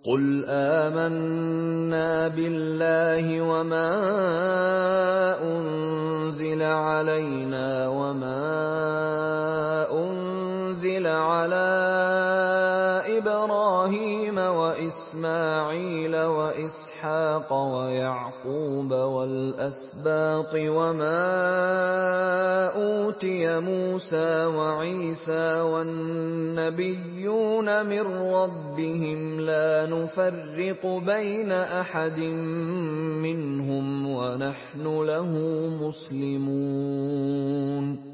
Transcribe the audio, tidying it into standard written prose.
قُلْ آمَنَّا بِاللَّهِ وَمَا أُنزِلَ عَلَيْنَا وَمَا أُنزِلَ عَلَىٰ إِبْرَاهِيمَ وَإِسْمَاعِيلَ وَإِسْحَاقَ وَيَعْقُوبَ وَالْأَسْبَاطِ وَمَا أُوتِيَ مُوسَىٰ وَعِيسَىٰ وَالنَّبِيُّونَ مِن رَّبِّهِمْ لَا نُفَرِّقُ بَيْنَ أَحَدٍ مِّنْهُمْ وَنَحْنُ لَهُ مُسْلِمُونَ